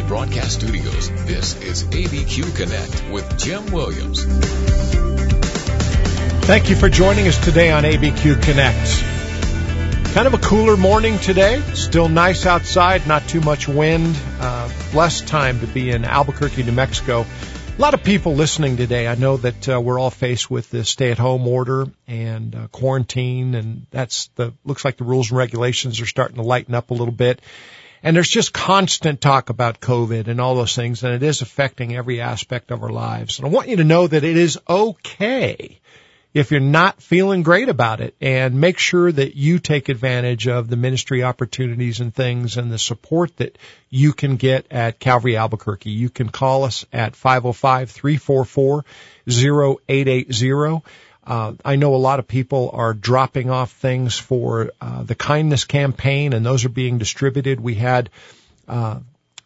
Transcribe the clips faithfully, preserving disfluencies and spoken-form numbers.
Broadcast Studios, this is A B Q Connect with Jim Williams. Thank you for joining us today on A B Q Connect. Kind of a cooler morning today. Still nice outside, not too much wind. Uh, blessed time to be in Albuquerque, New Mexico. A lot of people listening today. I know that uh, we're all faced with the stay-at-home order and uh, quarantine, and that's the looks like the rules and regulations are starting to lighten up a little bit. And there's just constant talk about COVID and all those things, and it is affecting every aspect of our lives. And I want you to know that it is okay if you're not feeling great about it, and make sure that you take advantage of the ministry opportunities and things and the support that you can get at Calvary Albuquerque. You can call us at five oh five, three four four, oh eight eight oh. Uh, I know a lot of people are dropping off things for uh, the kindness campaign, and those are being distributed. We had uh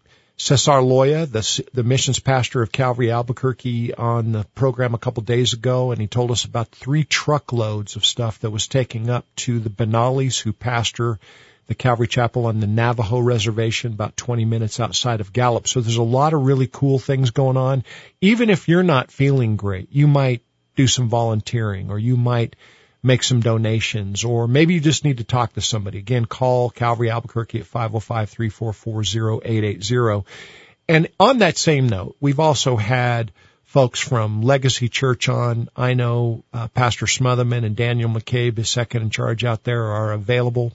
Cesar Loya, the, the missions pastor of Calvary Albuquerque, on the program a couple days ago, and he told us about three truckloads of stuff that was taking up to the Benalis, who pastor the Calvary Chapel on the Navajo Reservation, about twenty minutes outside of Gallup. So there's a lot of really cool things going on. Even if you're not feeling great, you might do some volunteering, or you might make some donations, or maybe you just need to talk to somebody. Again, call Calvary Albuquerque at five oh five, three four four, oh eight eight oh. And on that same note, we've also had folks from Legacy Church on. I know uh, Pastor Smotherman and Daniel McCabe, his second in charge out there, are available,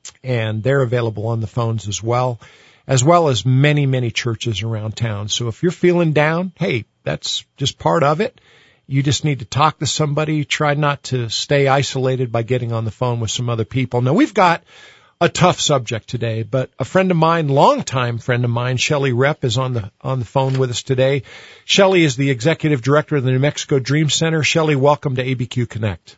and they're available on the phones as well, as well as many, many churches around town. So if you're feeling down, hey, that's just part of it. You just need to talk to somebody. Try not to stay isolated by getting on the phone with some other people. Now, we've got a tough subject today, but a friend of mine, longtime friend of mine, Shelley Repp, is on the on the phone with us today. Shelley is the executive director of the New Mexico Dream Center. Shelley, welcome to A B Q Connect.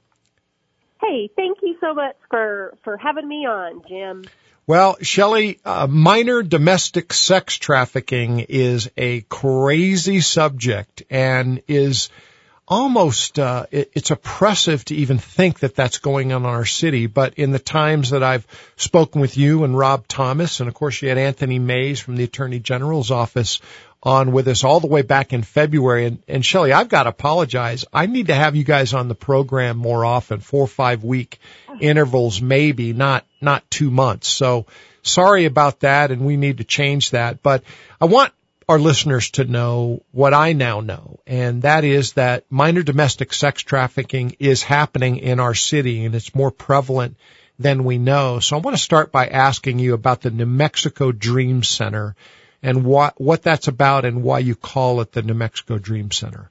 Hey, thank you so much for, for having me on, Jim. Well, Shelley, uh, minor domestic sex trafficking is a crazy subject and is almost, uh, it, it's oppressive to even think that that's going on in our city. But in the times that I've spoken with you and Rob Thomas, and of course you had Anthony Mays from the Attorney General's office on with us all the way back in February. And, and Shelley, I've got to apologize. I need to have you guys on the program more often, four or five week intervals, maybe, not, not two months. So sorry about that, and we need to change that. But I want our listeners to know what I now know, and that is that minor domestic sex trafficking is happening in our city, and it's more prevalent than we know. So I want to start by asking you about the New Mexico Dream Center and what, what that's about and why you call it the New Mexico Dream Center.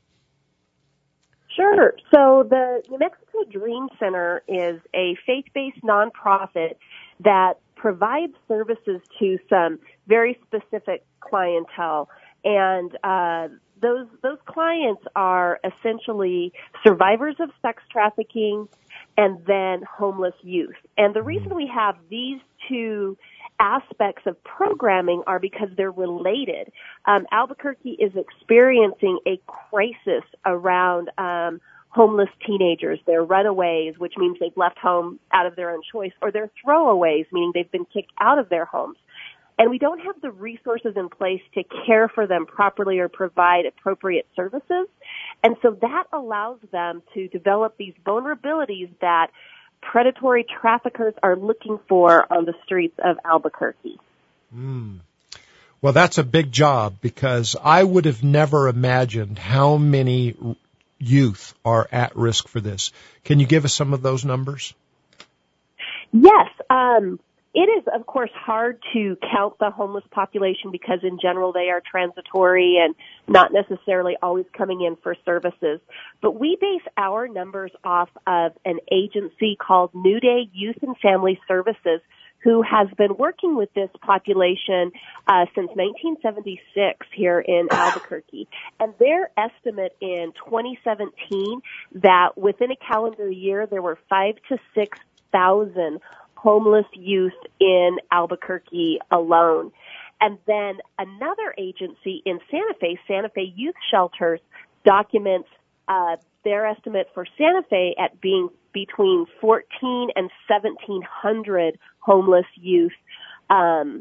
Sure. So the New Mexico Dream Center is a faith-based nonprofit that provides services to some very specific clientele. And uh, those those clients are essentially survivors of sex trafficking and then homeless youth. And the reason we have these two aspects of programming are because they're related. Um, Albuquerque is experiencing a crisis around um, homeless teenagers. They're runaways, which means they've left home out of their own choice, or they're throwaways, meaning they've been kicked out of their homes. And we don't have the resources in place to care for them properly or provide appropriate services. And so that allows them to develop these vulnerabilities that predatory traffickers are looking for on the streets of Albuquerque. Mm. Well, that's a big job, because I would have never imagined how many youth are at risk for this. Can you give us some of those numbers? Yes. Um, it is, of course, hard to count the homeless population because in general they are transitory and not necessarily always coming in for services. But we base our numbers off of an agency called New Day Youth and Family Services, who has been working with this population uh, since nineteen seventy-six here in Albuquerque. And their estimate in twenty seventeen that within a calendar year there were five to six thousand homeless youth in Albuquerque alone. And then another agency in Santa Fe, Santa Fe Youth Shelters, documents uh, their estimate for Santa Fe at being between fourteen and seventeen hundred homeless youth um,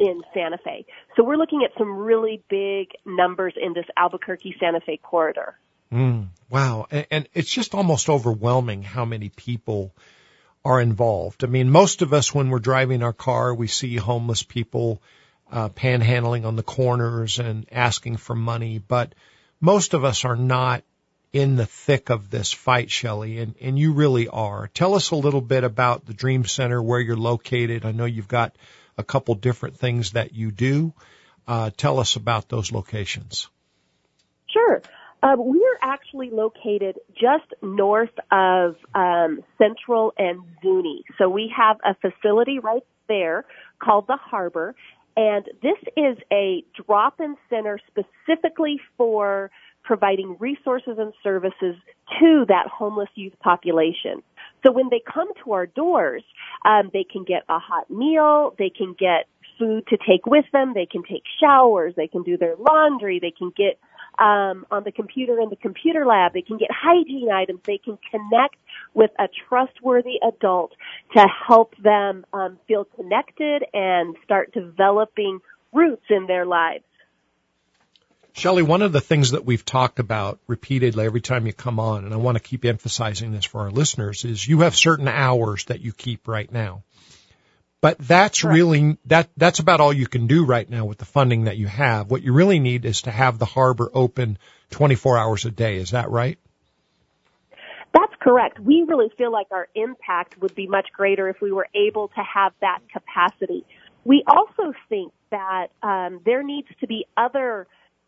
in Santa Fe. So we're looking at some really big numbers in this Albuquerque-Santa Fe corridor. Mm, wow. And, and it's just almost overwhelming how many people are involved. I mean, most of us, when we're driving our car, we see homeless people uh, panhandling on the corners and asking for money, but most of us are not in the thick of this fight, Shelley, and, and you really are. Tell us a little bit about the Dream Center, where you're located. I know you've got a couple different things that you do. Uh, tell us about those locations. Sure. Um, we are actually located just north of um, Central and Zuni. So we have a facility right there called the Harbor, and this is a drop-in center specifically for providing resources and services to that homeless youth population. So when they come to our doors, um, they can get a hot meal, they can get food to take with them, they can take showers, they can do their laundry, they can get um, on the computer in the computer lab, they can get hygiene items, they can connect with a trustworthy adult to help them um, feel connected and start developing roots in their lives. Shelley, one of the things that we've talked about repeatedly every time you come on, and I want to keep emphasizing this for our listeners, is you have certain hours that you keep right now. But that's Correct. really, that, that's about all you can do right now with the funding that you have. What you really need is to have the Harbor open twenty-four hours a day. Is that right? That's correct. We really feel like our impact would be much greater if we were able to have that capacity. We also think that um, there needs to be other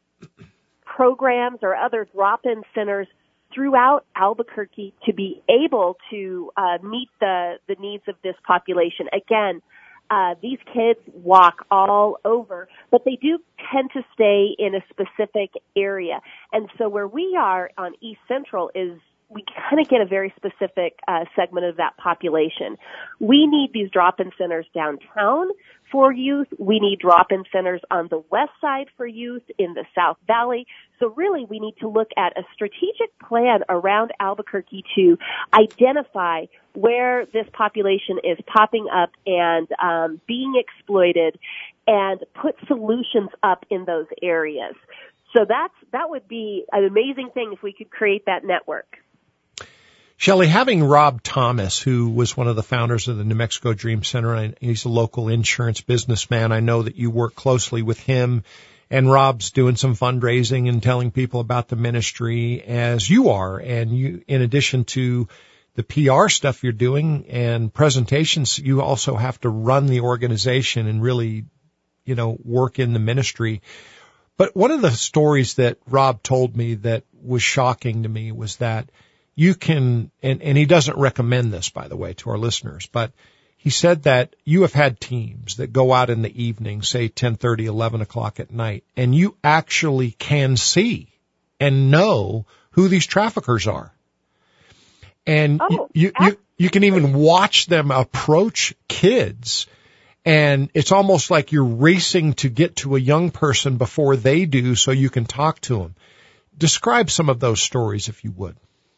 programs or other drop-in centers throughout Albuquerque to be able to uh, meet the, the needs of this population. Again, uh, these kids walk all over, but they do tend to stay in a specific area. And so where we are on East Central is we kind of get a very specific uh, segment of that population. We need these drop-in centers downtown for youth. We need drop-in centers on the west side for youth in the South Valley. So really we need to look at a strategic plan around Albuquerque to identify where this population is popping up and um, being exploited and put solutions up in those areas. So that's, that would be an amazing thing if we could create that network. Shelley, having Rob Thomas, who was one of the founders of the New Mexico Dream Center, and he's a local insurance businessman, I know that you work closely with him, and Rob's doing some fundraising and telling people about the ministry as you are. And you, in addition to the P R stuff you're doing and presentations, you also have to run the organization and really, you know, work in the ministry. But one of the stories that Rob told me that was shocking to me was that you can, and, and he doesn't recommend this, by the way, to our listeners, but he said that you have had teams that go out in the evening, say ten thirty, eleven o'clock at night, and you actually can see and know who these traffickers are. And oh, you, you, you can even watch them approach kids, and it's almost like you're racing to get to a young person before they do so you can talk to them. Describe some of those stories, if you would.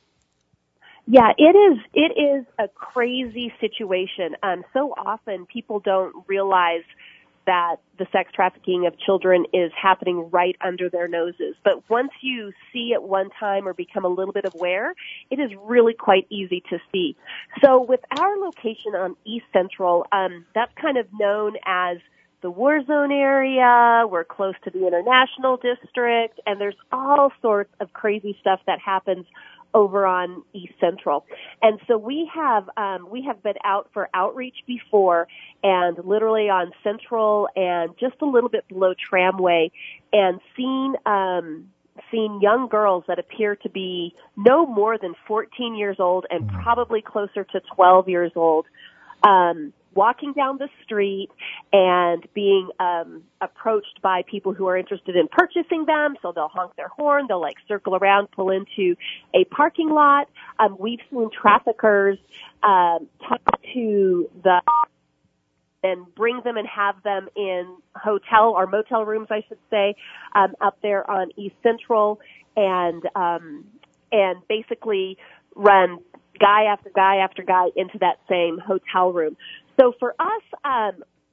Yeah, it is, it is a crazy situation. Um, so often people don't realize that the sex trafficking of children is happening right under their noses. But once you see it one time or become a little bit aware, it is really quite easy to see. So with our location on East Central, um, that's kind of known as the war zone area. We're close to the International District, and there's all sorts of crazy stuff that happens over on East Central. And so we have, um, we have been out for outreach before, and literally on Central and just a little bit below Tramway, and seen, um, seen young girls that appear to be no more than fourteen years old and probably closer to twelve years old, um, walking down the street and being um, approached by people who are interested in purchasing them. So they'll honk their horn, they'll like circle around, pull into a parking lot. Um, we've seen traffickers um, talk to the and bring them and have them in hotel or motel rooms, I should say, um, up there on East Central, and um, and basically run guy after guy after guy into that same hotel room. So for us, um,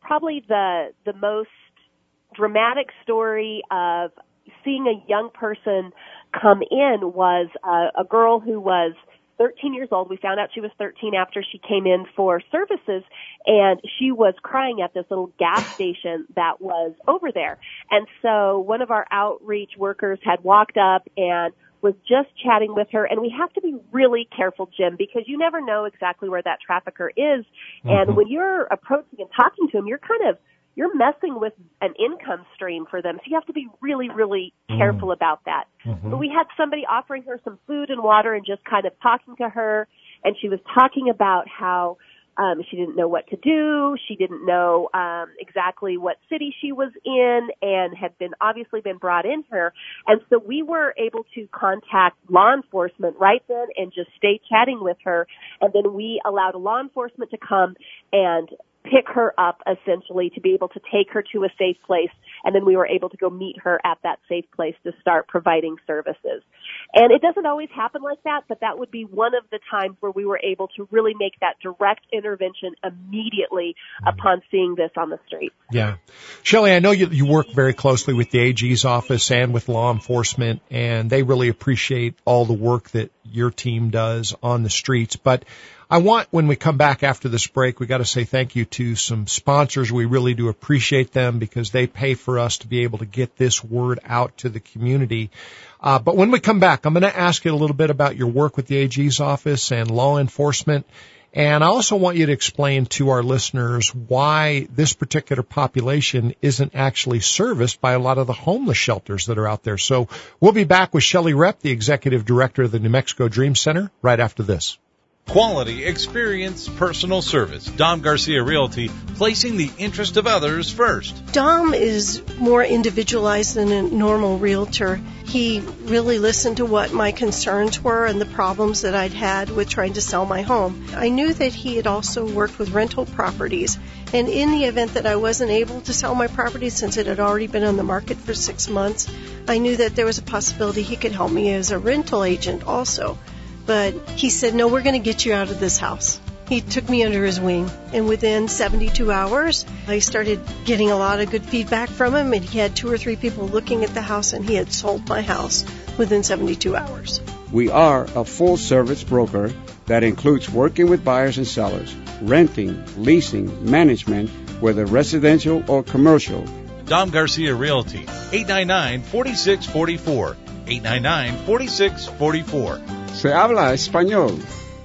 probably the the most dramatic story of seeing a young person come in was uh, a girl who was thirteen years old. We found out she was thirteen after she came in for services, and she was crying at this little gas station that was over there. And so one of our outreach workers had walked up and was just chatting with her, and we have to be really careful, Jim, because you never know exactly where that trafficker is. Mm-hmm. And when you're approaching and talking to him, you're kind of you're messing with an income stream for them. So you have to be really, really careful mm. about that. Mm-hmm. But we had somebody offering her some food and water and just kind of talking to her. And she was talking about how um, she didn't know what to do. She didn't know um, exactly what city she was in and had been obviously been brought in here. And so we were able to contact law enforcement right then and just stay chatting with her. And then we allowed law enforcement to come and pick her up, essentially, to be able to take her to a safe place, and then we were able to go meet her at that safe place to start providing services. And it doesn't always happen like that, but that would be one of the times where we were able to really make that direct intervention immediately upon seeing this on the street. Yeah. Shelley, I know you, you work very closely with the A G's office and with law enforcement, and they really appreciate all the work that your team does on the streets. But I want, when we come back after this break, we got to say thank you to some sponsors. We really do appreciate them because they pay for us to be able to get this word out to the community. Uh, but when we come back, I'm going to ask you a little bit about your work with the A G's office and law enforcement. And I also want you to explain to our listeners why this particular population isn't actually serviced by a lot of the homeless shelters that are out there. So we'll be back with Shelley Repp, the Executive Director of the New Mexico Dream Center, right after this. Quality, experience, personal service. Dom Garcia Realty, placing the interest of others first. Dom is more individualized than a normal realtor. He really listened to what my concerns were and the problems that I'd had with trying to sell my home. I knew that he had also worked with rental properties, and in the event that I wasn't able to sell my property since it had already been on the market for six months, I knew that there was a possibility he could help me as a rental agent also. But he said, no, we're going to get you out of this house. He took me under his wing, and within seventy-two hours, I started getting a lot of good feedback from him, and he had two or three people looking at the house, and he had sold my house within seventy-two hours. We are a full-service broker that includes working with buyers and sellers, renting, leasing, management, whether residential or commercial. Dom Garcia Realty, eight nine nine, four six four four, eight nine nine, four six four four. Se habla español.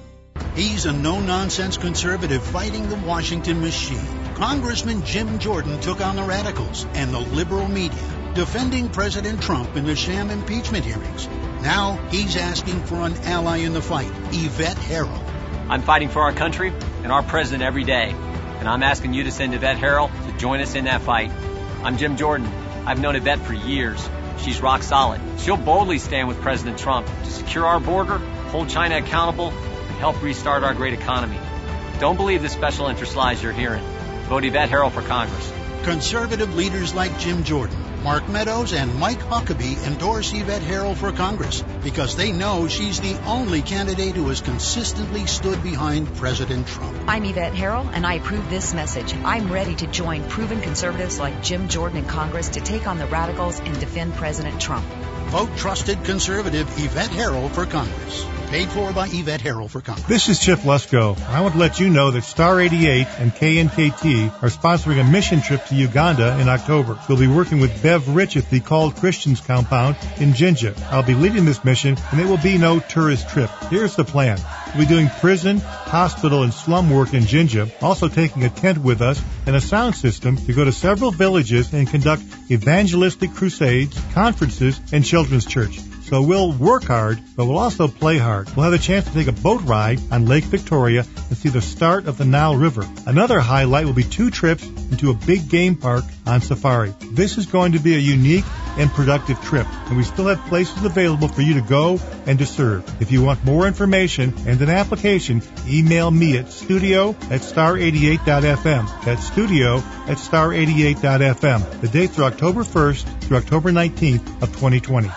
He's a no-nonsense conservative fighting the Washington machine. Congressman Jim Jordan took on the radicals and the liberal media, defending President Trump in the sham impeachment hearings. Now he's asking for an ally in the fight, Yvette Herrell. I'm fighting for our country and our president every day, and I'm asking you to send Yvette Herrell to join us in that fight. I'm Jim Jordan. I've known Yvette for years. She's rock solid. She'll boldly stand with President Trump to secure our border, hold China accountable, and help restart our great economy. Don't believe the special interest lies you're hearing. Vote Yvette Herrell for Congress. Conservative leaders like Jim Jordan, Mark Meadows, and Mike Huckabee endorse Yvette Herrell for Congress because they know she's the only candidate who has consistently stood behind President Trump. I'm Yvette Herrell, and I approve this message. I'm ready to join proven conservatives like Jim Jordan in Congress to take on the radicals and defend President Trump. Vote trusted conservative Yvette Herrell for Congress. Paid for by Yvette Herrell for Congress. This is Chip Lesko. I want to let you know that Star eighty-eight and K N K T are sponsoring a mission trip to Uganda in October. We'll be working with Bev Rich at the Called Christians compound in Jinja. I'll be leading this mission, and it will be no tourist trip. Here's the plan. We'll be doing prison, hospital, and slum work in Jinja, also taking a tent with us and a sound system to go to several villages and conduct evangelistic crusades, conferences, and children's church. So we'll work hard, but we'll also play hard. We'll have a chance to take a boat ride on Lake Victoria and see the start of the Nile River. Another highlight will be two trips into a big game park on safari. This is going to be a unique and productive trip, and we still have places available for you to go and to serve. If you want more information and an application, email me at studio at star eighty-eight dot f m. That's studio at star eighty-eight dot f m. The dates are October first through October nineteenth of twenty twenty.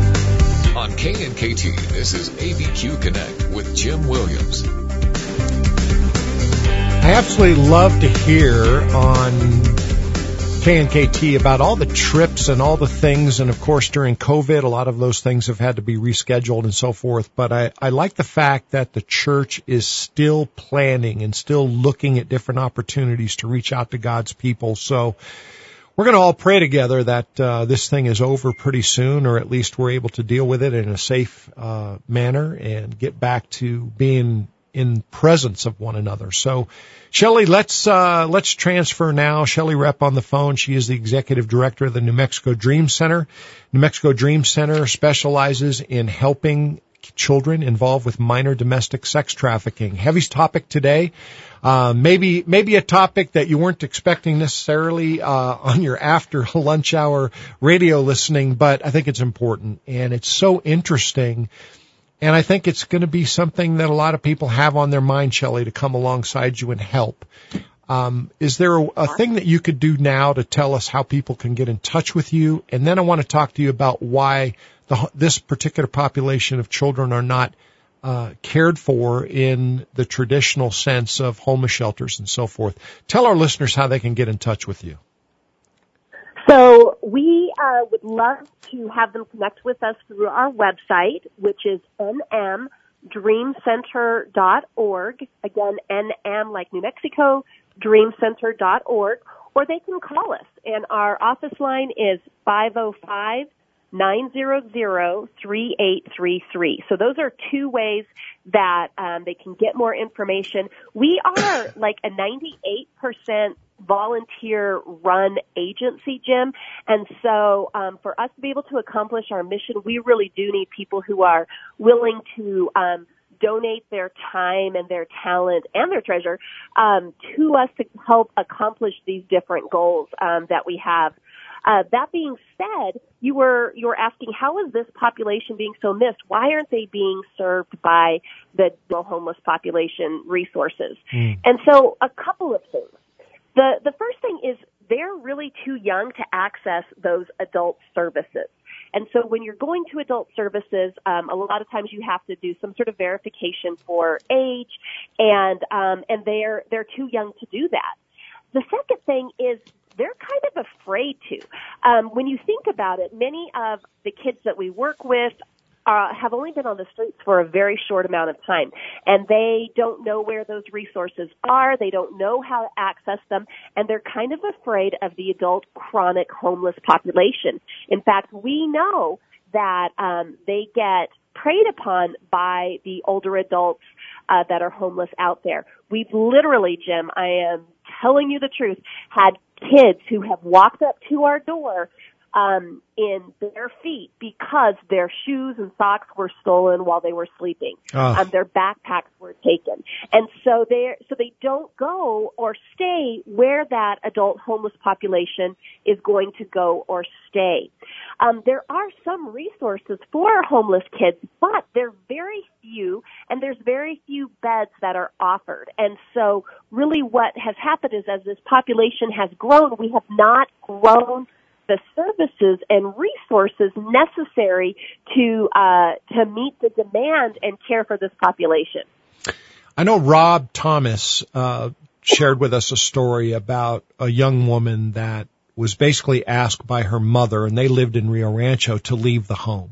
On K N K T, this is A B Q Connect with Jim Williams. I absolutely love to hear on K N K T about all the trips and all the things. And, of course, during COVID, a lot of those things have had to be rescheduled and so forth. But I, I like the fact that the church is still planning and still looking at different opportunities to reach out to God's people. So we're going to all pray together that uh, this thing is over pretty soon, or at least we're able to deal with it in a safe uh, manner and get back to being in presence of one another. So, Shelley, let's uh, let's transfer now. Shelley Repp on the phone. She is the executive director of the New Mexico Dream Center. New Mexico Dream Center specializes in helping children involved with minor domestic sex trafficking. Heavy topic today. Uh, maybe maybe a topic that you weren't expecting necessarily uh, on your after lunch hour radio listening, but I think it's important and it's so interesting. And I think it's going to be something that a lot of people have on their mind, Shelley, to come alongside you and help. Um, is there a, a thing that you could do now to tell us how people can get in touch with you? And then I want to talk to you about why the, this particular population of children are not uh, cared for in the traditional sense of homeless shelters and so forth. Tell our listeners how they can get in touch with you. So we uh, would love to have them connect with us through our website, which is n m dream center dot org. Again, N M like New Mexico, dream center dot org. Or they can call us, and our office line is five oh five, nine hundred, three eight three three. So those are two ways that um, they can get more information. We are like a ninety-eight percent volunteer-run agency, Jim, and so um, for us to be able to accomplish our mission, we really do need people who are willing to um, donate their time and their talent and their treasure um, to us to help accomplish these different goals um, that we have. Uh, that being said, you were you were asking, how is this population being so missed? Why aren't they being served by the homeless population resources? Mm. And so a couple of things. The the first thing is they're really too young to access those adult services. And so when you're going to adult services, um, a lot of times you have to do some sort of verification for age, and um, and they're they're too young to do that. The second thing is they're kind of afraid to. Um, when you think about it, many of the kids that we work with Uh, have only been on the streets for a very short amount of time, and they don't know where those resources are. They don't know how to access them, and they're kind of afraid of the adult chronic homeless population. In fact, we know that um, they get preyed upon by the older adults uh, that are homeless out there. We've literally, Jim, I am telling you the truth, had kids who have walked up to our door Um, in bare feet because their shoes and socks were stolen while they were sleeping. Oh. Um, their backpacks were taken. And so they so they don't go or stay where that adult homeless population is going to go or stay. Um, there are some resources for homeless kids, but they're very few, and there's very few beds that are offered. And so really what has happened is as this population has grown, we have not grown the services and resources necessary to uh, to meet the demand and care for this population. I know Rob Thomas uh, shared with us a story about a young woman that was basically asked by her mother, and they lived in Rio Rancho, to leave the home.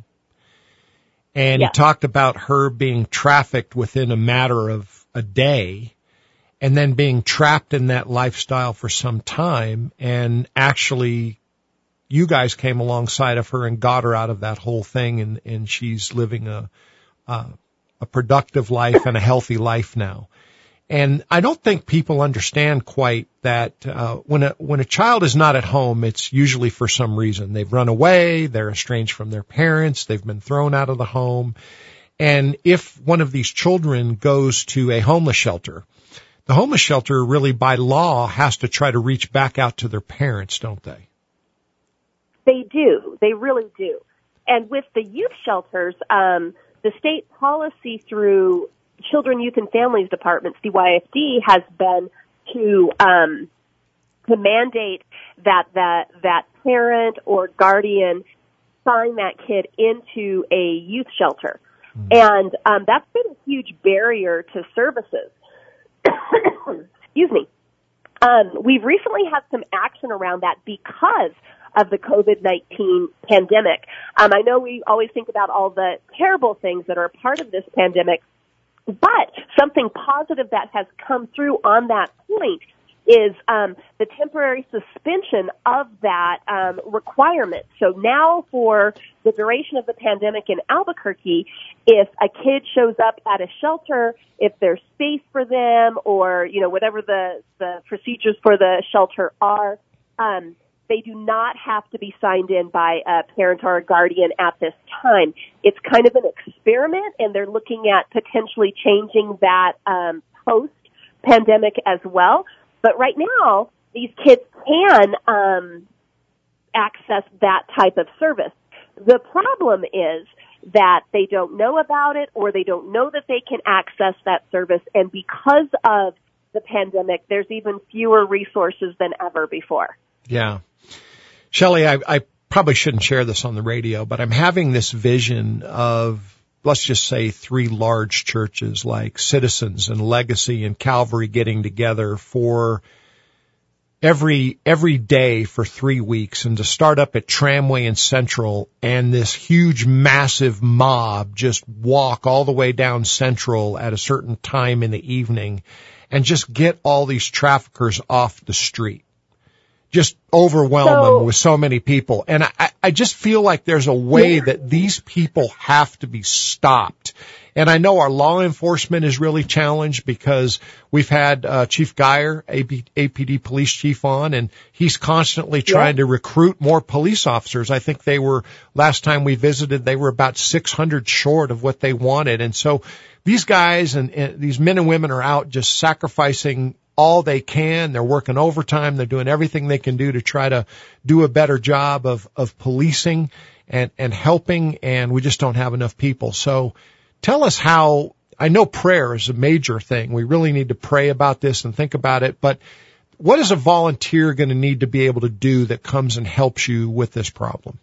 And yeah. He talked about her being trafficked within a matter of a day, and then being trapped in that lifestyle for some time, and actually you guys came alongside of her and got her out of that whole thing, and, and she's living a, a a productive life and a healthy life now. And I don't think people understand quite that uh, when a when a child is not at home, it's usually for some reason. They've run away, they're estranged from their parents, they've been thrown out of the home. And if one of these children goes to a homeless shelter, the homeless shelter really by law has to try to reach back out to their parents, don't they? They do. They really do. And with the youth shelters, um, the state policy through Children, Youth, and Families Department, C Y F D, has been to um, to mandate that that that parent or guardian sign that kid into a youth shelter, mm. and um, that's been a huge barrier to services. excuse me. Um, we've recently had some action around that because of the COVID nineteen pandemic. Um, I know we always think about all the terrible things that are a part of this pandemic, but something positive that has come through on that point is um, the temporary suspension of that um, requirement. So now for the duration of the pandemic in Albuquerque, if a kid shows up at a shelter, if there's space for them or, you know, whatever the, the procedures for the shelter are, um, they do not have to be signed in by a parent or a guardian at this time. It's kind of an experiment, and they're looking at potentially changing that um, post-pandemic as well. But right now, these kids can um, access that type of service. The problem is that they don't know about it or they don't know that they can access that service. And because of the pandemic, there's even fewer resources than ever before. Yeah. Shelley, I, I probably shouldn't share this on the radio, but I'm having this vision of, let's just say, three large churches like Citizens and Legacy and Calvary getting together for every every day for three weeks and to start up at Tramway and Central and this huge, massive mob just walk all the way down Central at a certain time in the evening and just get all these traffickers off the street. Just overwhelm so, them with so many people. And I, I just feel like there's a way yeah. that these people have to be stopped. And I know our law enforcement is really challenged because we've had uh, Chief Geyer, A P D police chief, on, and he's constantly trying yeah. to recruit more police officers. I think they were, last time we visited, they were about six hundred short of what they wanted. And so these guys and, and these men and women are out just sacrificing all they can. They're working overtime. They're doing everything they can do to try to do a better job of, of policing and, and helping, and we just don't have enough people. So tell us how, I know prayer is a major thing. We really need to pray about this and think about it, but what is a volunteer going to need to be able to do that comes and helps you with this problem?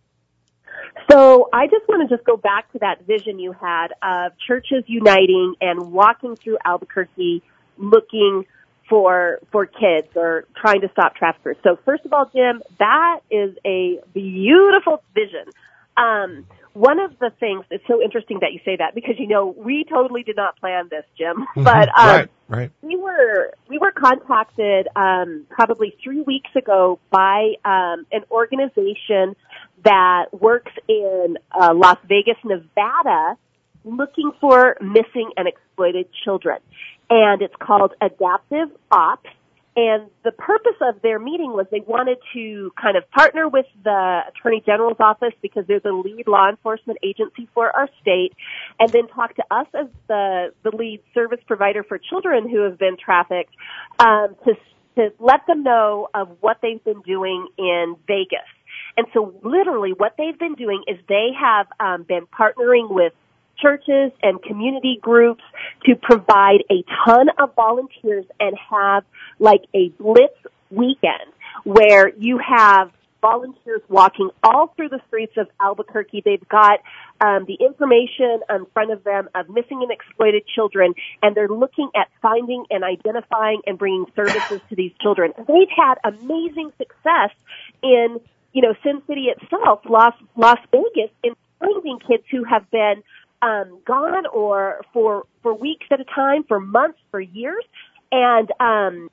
So I just want to just go back to that vision you had of churches uniting and walking through Albuquerque looking for for kids or trying to stop traffickers. So first of all, Jim, that is a beautiful vision. Um, one of the things, it's so interesting that you say that because, you know, we totally did not plan this, Jim. But um, right, right. we were we were contacted um, probably three weeks ago by um, an organization that works in uh, Las Vegas, Nevada, looking for missing and exploited children. And it's called Adaptive Ops. And the purpose of their meeting was they wanted to kind of partner with the Attorney General's office because they're the lead law enforcement agency for our state, and then talk to us as the, the lead service provider for children who have been trafficked um, to, to let them know of what they've been doing in Vegas. And so literally what they've been doing is they have um, been partnering with churches and community groups to provide a ton of volunteers and have like a blitz weekend where you have volunteers walking all through the streets of Albuquerque. They've got um, the information in front of them of missing and exploited children, and they're looking at finding and identifying and bringing services to these children. They've had amazing success in, you know, Sin City itself, Las, Las Vegas, in finding kids who have been Um, gone or for for weeks at a time, for months, for years, and um,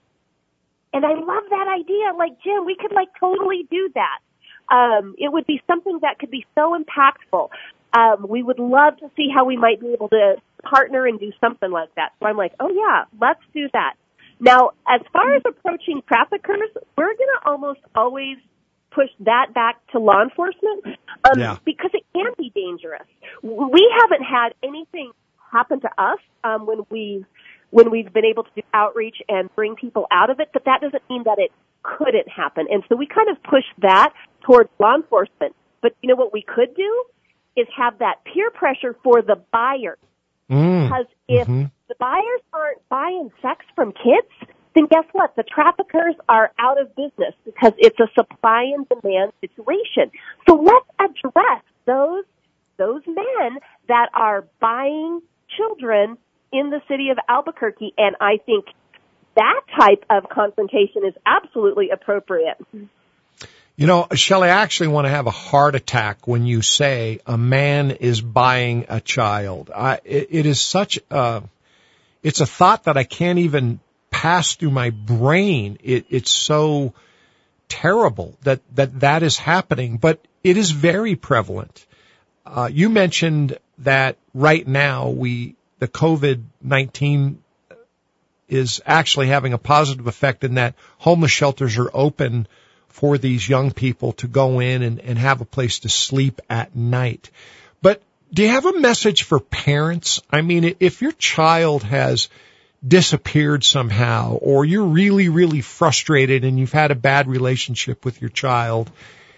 and I love that idea. Like, Jim, we could like totally do that. Um, it would be something that could be so impactful. Um, we would love to see how we might be able to partner and do something like that. So I'm like, oh yeah, let's do that. Now, as far as approaching traffickers, we're going to almost always push that back to law enforcement um, yeah. because it can be dangerous. We haven't had anything happen to us um, when we when we've been able to do outreach and bring people out of it, but that doesn't mean that it couldn't happen. And so we kind of push that towards law enforcement. But you know what we could do is have that peer pressure for the buyers. Mm. Because if mm-hmm. the buyers aren't buying sex from kids, then guess what? The traffickers are out of business because it's a supply and demand situation. So let's address those those men that are buying children in the city of Albuquerque. And I think that type of confrontation is absolutely appropriate. You know, Shelley, I actually want to have a heart attack when you say a man is buying a child. I, it, it is such a, it's a thought that I can't even pass through my brain. It, it's so terrible that, that that is happening, but it is very prevalent. Uh, you mentioned that right now we, the COVID nineteen is actually having a positive effect in that homeless shelters are open for these young people to go in and, and have a place to sleep at night. But do you have a message for parents? I mean, if your child has disappeared somehow, or you're really, really frustrated and you've had a bad relationship with your child,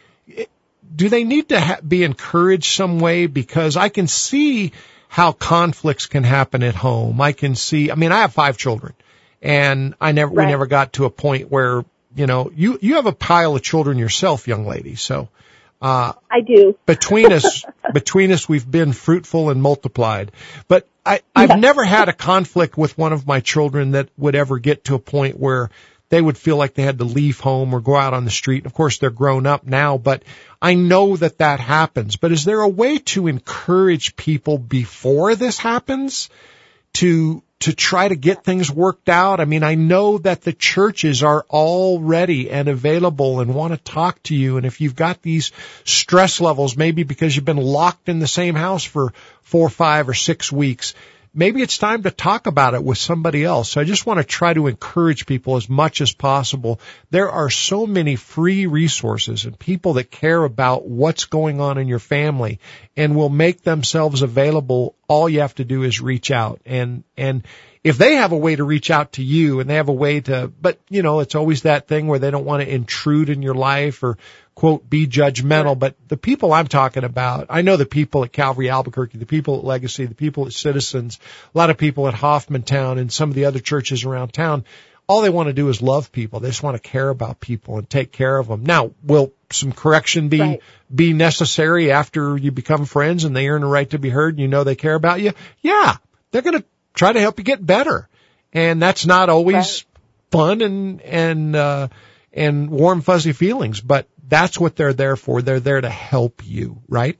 do they need to ha- be encouraged some way? Because I can see how conflicts can happen at home. I can see, I mean, I have five children, and I never, right. we never got to a point where, you know, you, you have a pile of children yourself, young lady. So, uh, I do. between us, between us, we've been fruitful and multiplied. But I, I've yeah. never had a conflict with one of my children that would ever get to a point where they would feel like they had to leave home or go out on the street. Of course, they're grown up now, but I know that that happens. But is there a way to encourage people before this happens to to try to get things worked out? I mean, I know that the churches are all ready and available and want to talk to you. And if you've got these stress levels, maybe because you've been locked in the same house for four, five, or six weeks, maybe it's time to talk about it with somebody else. So I just want to try to encourage people as much as possible. There are so many free resources and people that care about what's going on in your family and will make themselves available. All you have to do is reach out. And, and if they have a way to reach out to you and they have a way to, but you know, it's always that thing where they don't want to intrude in your life or quote, be judgmental, but the people I'm talking about, I know the people at Calvary Albuquerque, the people at Legacy, the people at Citizens, a lot of people at Hoffmantown and some of the other churches around town, all they want to do is love people. They just want to care about people and take care of them. Now, will some correction be, right. be necessary after you become friends and they earn a right to be heard and you know they care about you? Yeah, they're going to try to help you get better. And that's not always right. fun and, and, uh, and warm, fuzzy feelings, but that's what they're there for. They're there to help you, right?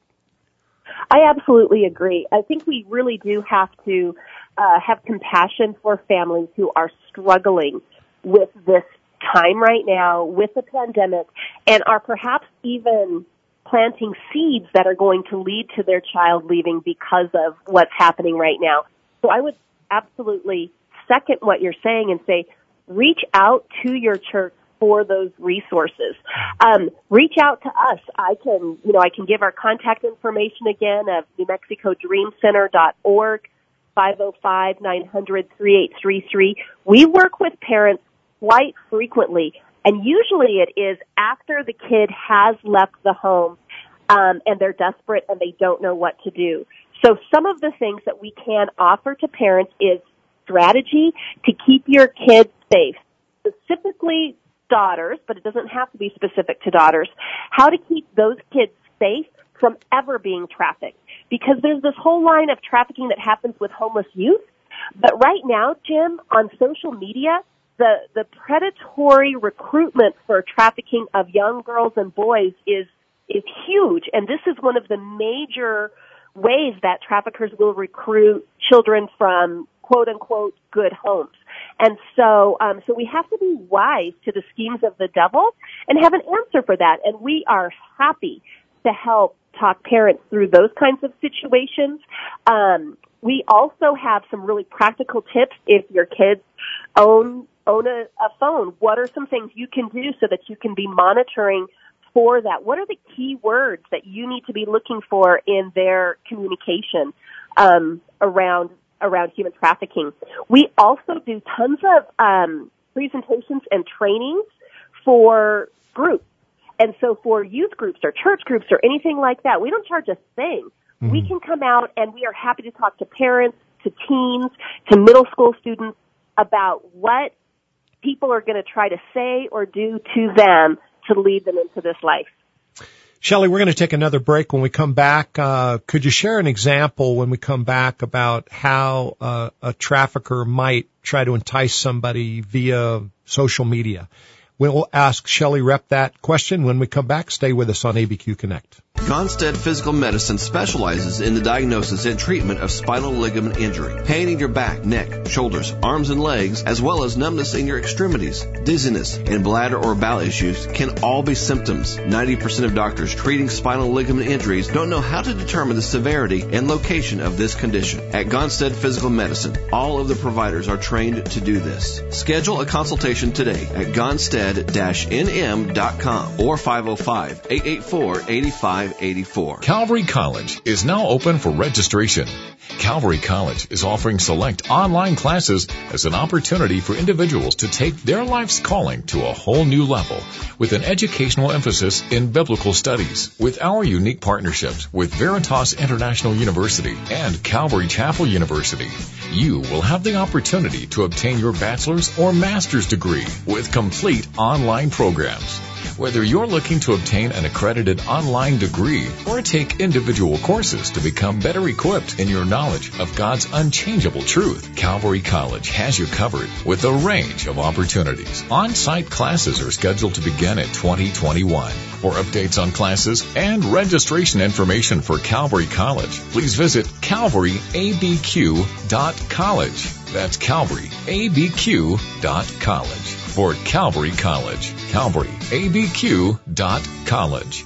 I absolutely agree. I think we really do have to uh, have compassion for families who are struggling with this time right now, with the pandemic, and are perhaps even planting seeds that are going to lead to their child leaving because of what's happening right now. So I would absolutely second what you're saying and say, reach out to your church for those resources. Um, reach out to us. I can, you know, I can give our contact information again of New Mexico Dream Center dot org, five oh five, nine hundred, three eight three three. We work with parents quite frequently, and usually it is after the kid has left the home, um, and they're desperate and they don't know what to do. So some of the things that we can offer to parents is strategy to keep your kids safe, specifically daughters, but it doesn't have to be specific to daughters, how to keep those kids safe from ever being trafficked. Because there's this whole line of trafficking that happens with homeless youth. But right now, Jim, on social media, the, the predatory recruitment for trafficking of young girls and boys is, is huge. And this is one of the major ways that traffickers will recruit children from quote unquote good homes. And so, um, so we have to be wise to the schemes of the devil and have an answer for that. And we are happy to help talk parents through those kinds of situations. Um, we also have some really practical tips if your kids own, own a, a phone. What are some things you can do so that you can be monitoring for that? What are the key words that you need to be looking for in their communication, um, around around human trafficking? We also do tons of um, presentations and trainings for groups. And so for youth groups or church groups or anything like that, we don't charge a thing. Mm-hmm. We can come out and we are happy to talk to parents, to teens, to middle school students about what people are going to try to say or do to them to lead them into this life. Shelley, we're going to take another break. When we come back, uh, could you share an example when we come back about how uh, a trafficker might try to entice somebody via social media? We'll ask Shelley Repp that question when we come back. Stay with us on A B Q Connect. Gonstead Physical Medicine specializes in the diagnosis and treatment of spinal ligament injury, pain in your back, neck, shoulders, arms, and legs, as well as numbness in your extremities, dizziness, and bladder or bowel issues can all be symptoms. ninety percent of doctors treating spinal ligament injuries don't know how to determine the severity and location of this condition. At Gonstead Physical Medicine, all of the providers are trained to do this. Schedule a consultation today at gonstead dash n m dot com or five oh five, eight eight four, eight five eight four. Calvary College is now open for registration. Calvary College is offering select online classes as an opportunity for individuals to take their life's calling to a whole new level with an educational emphasis in biblical studies. With our unique partnerships with Veritas International University and Calvary Chapel University, you will have the opportunity to obtain your bachelor's or master's degree with complete online programs. Whether you're looking to obtain an accredited online degree or take individual courses to become better equipped in your knowledge of God's unchangeable truth, Calvary College has you covered with a range of opportunities. On-site classes are scheduled to begin in twenty twenty-one. For updates on classes and registration information for Calvary College, please visit calvary a b q dot college. That's calvary a b q dot college. For Calvary College, calvary a b q dot college.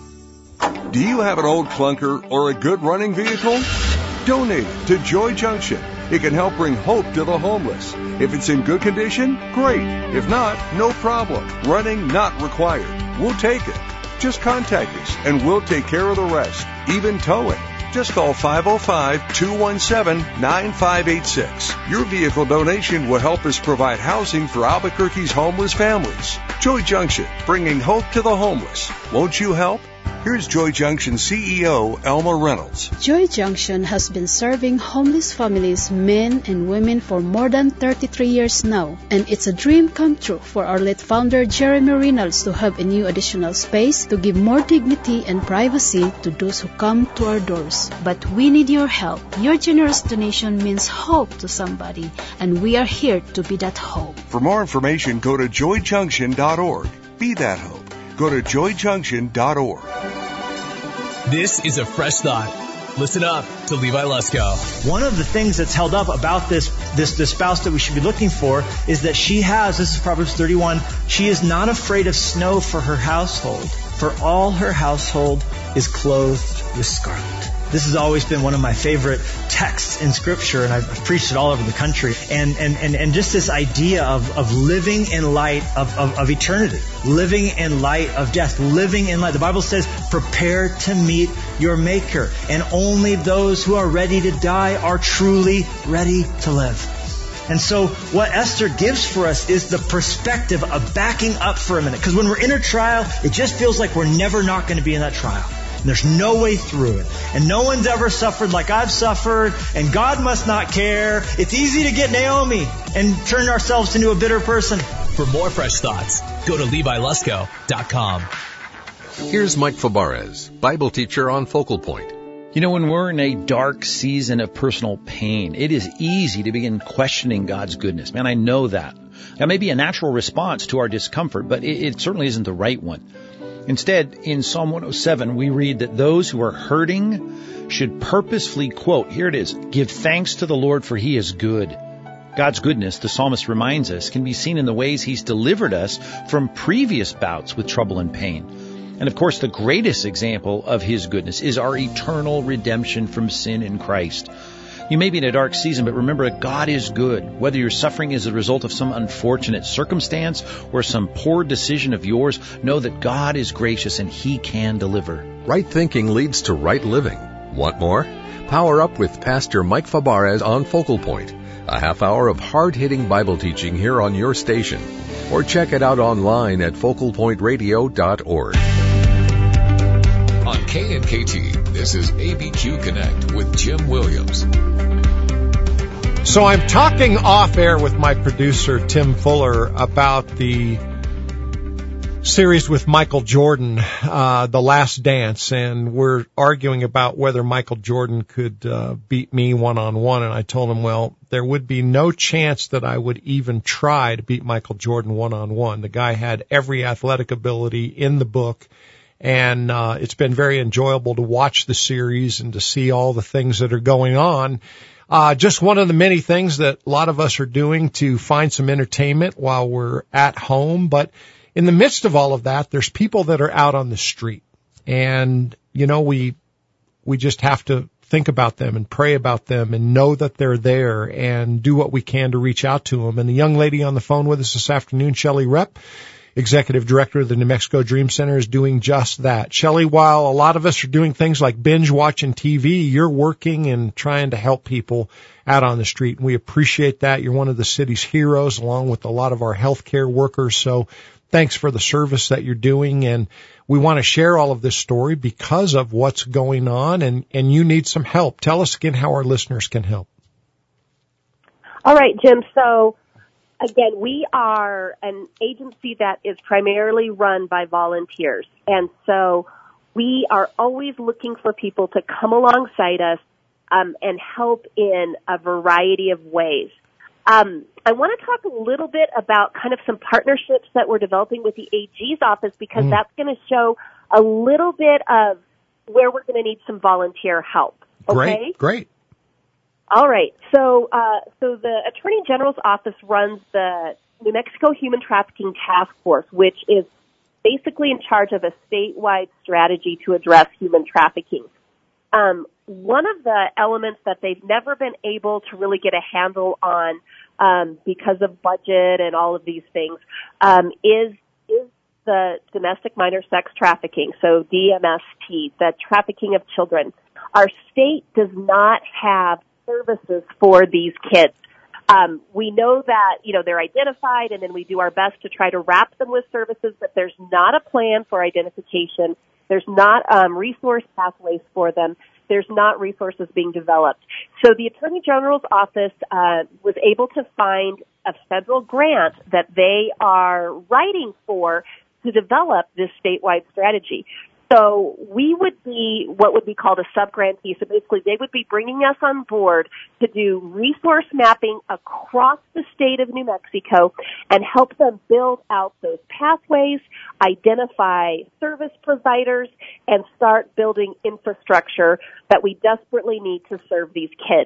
Do you have an old clunker or a good running vehicle? Donate it to Joy Junction. It can help bring hope to the homeless. If it's in good condition, great. If not, no problem. Running not required. We'll take it. Just contact us and we'll take care of the rest, even towing. Just call five oh five, two one seven, nine five eight six. Your vehicle donation will help us provide housing for Albuquerque's homeless families. Joy Junction, bringing hope to the homeless. Won't you help? Here's Joy Junction C E O Elma Reynolds. Joy Junction has been serving homeless families, men and women, for more than thirty-three years now. And it's a dream come true for our late founder Jeremy Reynolds to have a new additional space to give more dignity and privacy to those who come to our doors. But we need your help. Your generous donation means hope to somebody, and we are here to be that hope. For more information, go to joy junction dot org. Be that hope. Go to joy junction dot org. This is a fresh thought. Listen up to Levi Lusko. One of the things that's held up about this, this, this spouse that we should be looking for is that she has, this is Proverbs thirty-one, she is not afraid of snow for her household, for all her household is clothed with scarlet. This has always been one of my favorite texts in Scripture, and I've preached it all over the country. And and, and, and just this idea of, of living in light of, of, of eternity, living in light of death, living in light. The Bible says, prepare to meet your Maker. And only those who are ready to die are truly ready to live. And so what Esther gives for us is the perspective of backing up for a minute. Because when we're in a trial, it just feels like we're never not going to be in that trial. And there's no way through it. And no one's ever suffered like I've suffered. And God must not care. It's easy to get Naomi and turn ourselves into a bitter person. For more fresh thoughts, go to levi lusko dot com. Here's Mike Fabarez, Bible teacher on Focal Point. You know, when we're in a dark season of personal pain, it is easy to begin questioning God's goodness. Man, I know that. That may be a natural response to our discomfort, but it, it certainly isn't the right one. Instead, in Psalm one oh seven, we read that those who are hurting should purposefully, quote, here it is, give thanks to the Lord for He is good. God's goodness, the psalmist reminds us, can be seen in the ways He's delivered us from previous bouts with trouble and pain. And of course, the greatest example of His goodness is our eternal redemption from sin in Christ. You may be in a dark season, but remember, God is good. Whether your suffering is a result of some unfortunate circumstance or some poor decision of yours, know that God is gracious and He can deliver. Right thinking leads to right living. Want more? Power up with Pastor Mike Fabarez on Focal Point, a half hour of hard-hitting Bible teaching here on your station. Or check it out online at focal point radio dot org. On K N K T, this is A B Q Connect with Jim Williams. So I'm talking off air with my producer, Tim Fuller, about the series with Michael Jordan, uh, The Last Dance, and we're arguing about whether Michael Jordan could uh, beat me one-on-one, and I told him, well, there would be no chance that I would even try to beat Michael Jordan one-on-one. The guy had every athletic ability in the book, and uh, it's been very enjoyable to watch the series and to see all the things that are going on. Uh, just one of the many things that a lot of us are doing to find some entertainment while we're at home, but in the midst of all of that, there's people that are out on the street, and, you know, we, we just have to think about them and pray about them and know that they're there and do what we can to reach out to them. And the young lady on the phone with us this afternoon, Shelley Repp, Executive Director of the New Mexico Dream Center, is doing just that. Shelley, while a lot of us are doing things like binge watching T V, you're working and trying to help people out on the street, and we appreciate that. You're one of the city's heroes, along with a lot of our healthcare workers. So thanks for the service that you're doing, and we want to share all of this story because of what's going on, and, and you need some help. Tell us again how our listeners can help. All right, Jim. So, again, we are an agency that is primarily run by volunteers, and so we are always looking for people to come alongside us um, and help in a variety of ways. Um, I want to talk a little bit about kind of some partnerships that we're developing with the A G's office, because mm. that's going to show a little bit of where we're going to need some volunteer help. Okay? Great, great. All right. So, uh, so the Attorney General's office runs the New Mexico Human Trafficking Task Force, which is basically in charge of a statewide strategy to address human trafficking. Um, one of the elements that they've never been able to really get a handle on, um, because of budget and all of these things, um, is is the domestic minor sex trafficking, so D M S T, the trafficking of children. Our state does not have services for these kids. Um, we know that, you know, they're identified, and then we do our best to try to wrap them with services, but there's not a plan for identification. There's not um, resource pathways for them. There's not resources being developed. So the Attorney General's office uh, was able to find a federal grant that they are writing for to develop this statewide strategy. So we would be what would be called a sub-grantee. So basically they would be bringing us on board to do resource mapping across the state of New Mexico and help them build out those pathways, identify service providers, and start building infrastructure that we desperately need to serve these kids.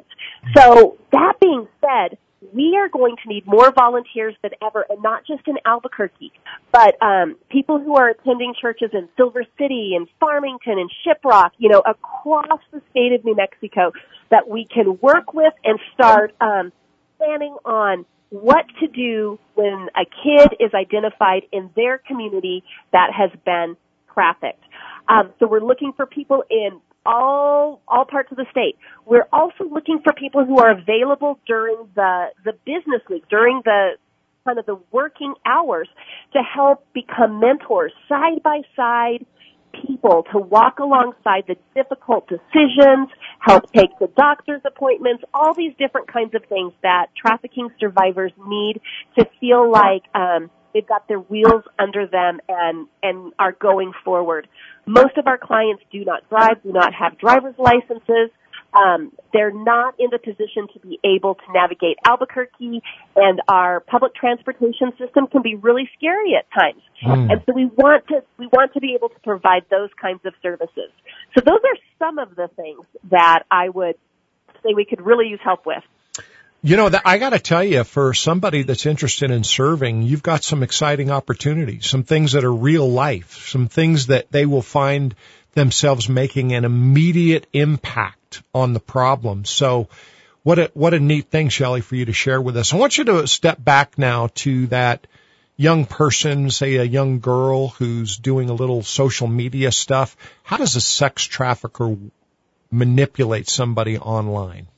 So that being said, we are going to need more volunteers than ever, and not just in Albuquerque, but um, people who are attending churches in Silver City and Farmington and Shiprock, you know, across the state of New Mexico, that we can work with and start um, planning on what to do when a kid is identified in their community that has been trafficked. Um, so we're looking for people in all all parts of the state. We're also looking for people who are available during the the business week, during the kind of the working hours, to help become mentors, side by side people to walk alongside the difficult decisions, help take the doctor's appointments, all these different kinds of things that trafficking survivors need to feel like um, they've got their wheels under them and and are going forward. Most of our clients do not drive, do not have driver's licenses. Um, they're not in the position to be able to navigate Albuquerque, and our public transportation system can be really scary at times. Mm. And so we want to we want to be able to provide those kinds of services. So those are some of the things that I would say we could really use help with. You know, I got to tell you, for somebody that's interested in serving, you've got some exciting opportunities, some things that are real life, some things that they will find themselves making an immediate impact on the problem. So what a, what a neat thing, Shelley, for you to share with us. I want you to step back now to that young person, say a young girl who's doing a little social media stuff. How does a sex trafficker manipulate somebody online?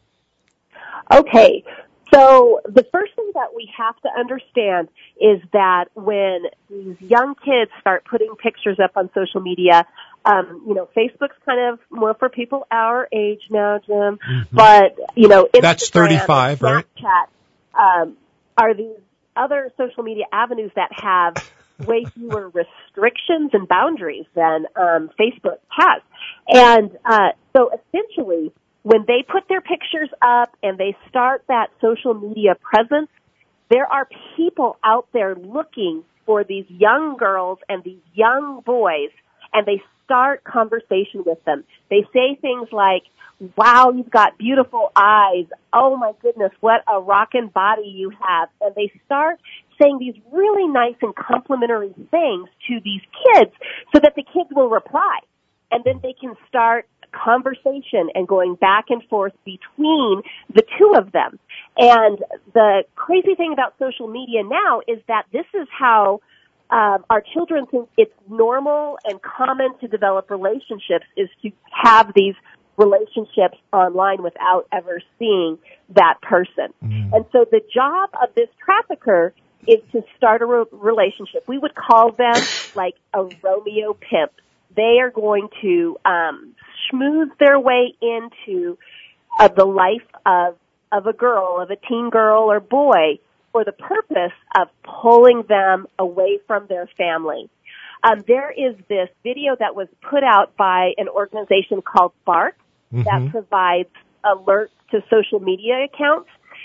Okay, so the first thing that we have to understand is that when these young kids start putting pictures up on social media, um, you know, Facebook's kind of more for people our age now, Jim, mm-hmm. but, you know, Instagram, that's thirty-five, Snapchat, right? Um, are these other social media avenues that have way fewer restrictions and boundaries than um, Facebook has. And uh, so essentially, when they put their pictures up and they start that social media presence, there are people out there looking for these young girls and these young boys, and they start conversation with them. They say things like, wow, you've got beautiful eyes. Oh, my goodness, what a rockin' body you have. And they start saying these really nice and complimentary things to these kids so that the kids will reply. And then they can start conversation and going back and forth between the two of them. And the crazy thing about social media now is that this is how um, our children think it's normal and common to develop relationships, is to have these relationships online without ever seeing that person. Mm. And so the job of this trafficker is to start a re- relationship. We would call them like a Romeo pimp. They are going to um, schmooze their way into uh, the life of of a girl, of a teen girl or boy, for the purpose of pulling them away from their family. Um, there is this video that was put out by an organization called Bark mm-hmm. that provides alerts to social media accounts,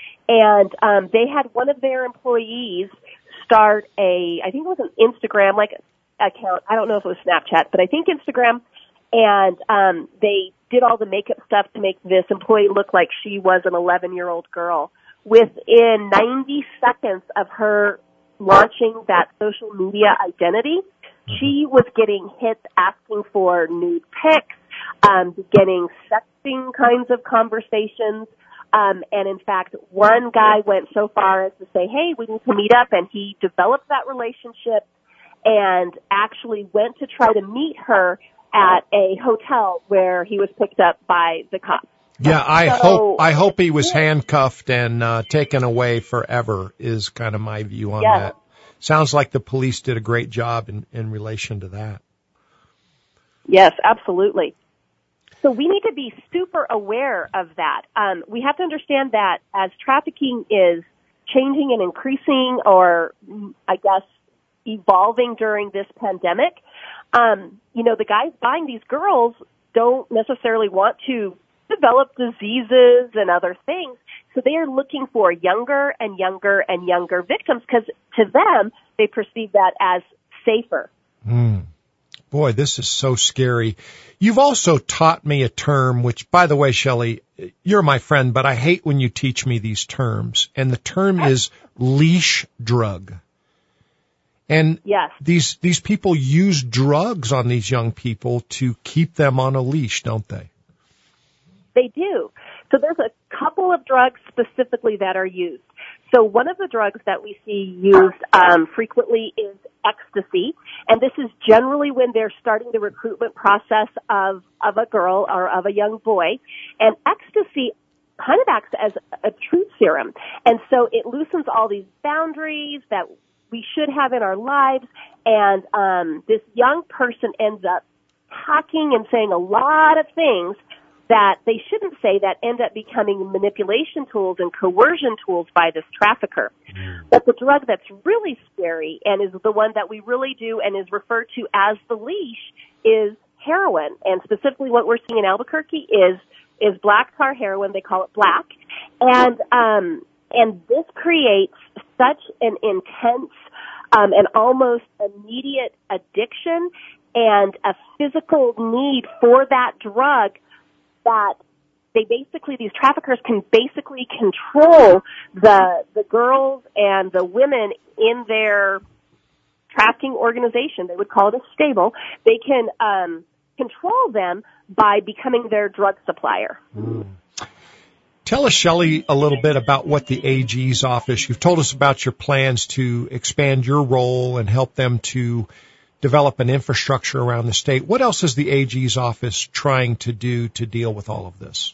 and um, they had one of their employees start a, I think it was an Instagram like account. I don't know if it was Snapchat, but I think Instagram. And um, they did all the makeup stuff to make this employee look like she was an eleven-year-old girl. Within ninety seconds of her launching that social media identity, she was getting hits asking for nude pics, um, getting sexting kinds of conversations. Um, and in fact, one guy went so far as to say, hey, we need to meet up. And he developed that relationship and actually went to try to meet her at a hotel where he was picked up by the cops. Yeah, I so, hope I hope he was handcuffed and uh, taken away forever is kind of my view on yeah. that. Sounds like the police did a great job in, in relation to that. Yes, absolutely. So we need to be super aware of that. Um, we have to understand that as trafficking is changing and increasing, or I guess evolving during this pandemic, um, you know, the guys buying these girls don't necessarily want to develop diseases and other things. So they are looking for younger and younger and younger victims because to them, they perceive that as safer. Mm. Boy, this is so scary. You've also taught me a term, which, by the way, Shelley, you're my friend, but I hate when you teach me these terms. And the term is leash drug. And yes. these these people use drugs on these young people to keep them on a leash, don't they? They do. So there's a couple of drugs specifically that are used. So one of the drugs that we see used um, frequently is ecstasy, and this is generally when they're starting the recruitment process of, of a girl or of a young boy. And ecstasy kind of acts as a truth serum, and so it loosens all these boundaries that we should have in our lives, and um, this young person ends up talking and saying a lot of things that they shouldn't say that end up becoming manipulation tools and coercion tools by this trafficker. Mm. But the drug that's really scary and is the one that we really do and is referred to as the leash is heroin. And specifically what we're seeing in Albuquerque is is black tar heroin. They call it black. And um, and this creates such an intense um, and almost immediate addiction and a physical need for that drug that they basically, these traffickers can basically control the the girls and the women in their trafficking organization. They would call it a stable. They can um, control them by becoming their drug supplier. Mm. Tell us, Shelley, a little bit about what the A G's office, you've told us about your plans to expand your role and help them to develop an infrastructure around the state. What else is the A G's office trying to do to deal with all of this?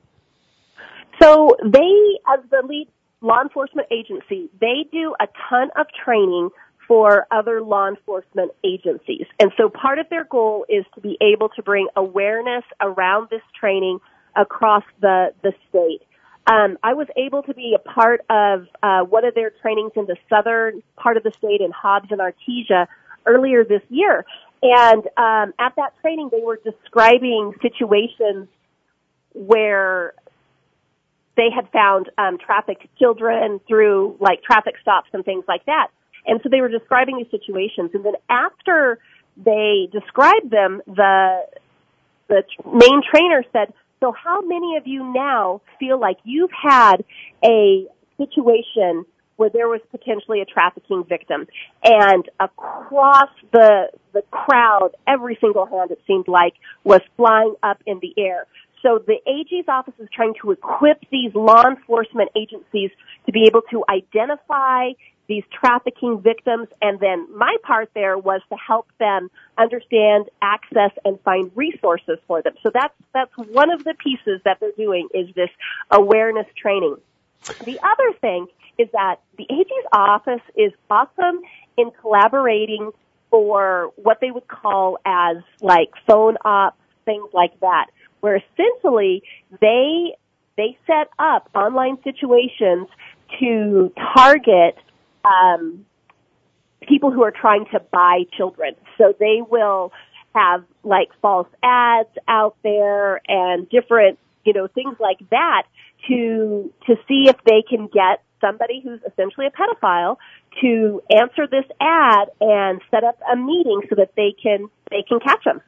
So they, as the lead law enforcement agency, they do a ton of training for other law enforcement agencies. And so part of their goal is to be able to bring awareness around this training across the, the state. um, I was able to be a part of uh, one of their trainings in the southern part of the state in Hobbs and Artesia earlier this year. And um, at that training, they were describing situations where they had found um, trafficked children through, like, traffic stops and things like that. And so they were describing these situations. And then after they described them, the the main trainer said, so how many of you now feel like you've had a situation where there was potentially a trafficking victim? And across the the crowd, every single hand, it seemed like, was flying up in the air. So the A G's office is trying to equip these law enforcement agencies to be able to identify these trafficking victims, and then my part there was to help them understand, access, and find resources for them. So that's that's one of the pieces that they're doing, is this awareness training. The other thing is that the A G's office is awesome in collaborating for what they would call as, like, phone ops, things like that, where essentially they they set up online situations to target um, people who are trying to buy children. So they will have, like, false ads out there and different, you know, things like that to to see if they can get somebody who's essentially a pedophile to answer this ad and set up a meeting so that they can they can catch them.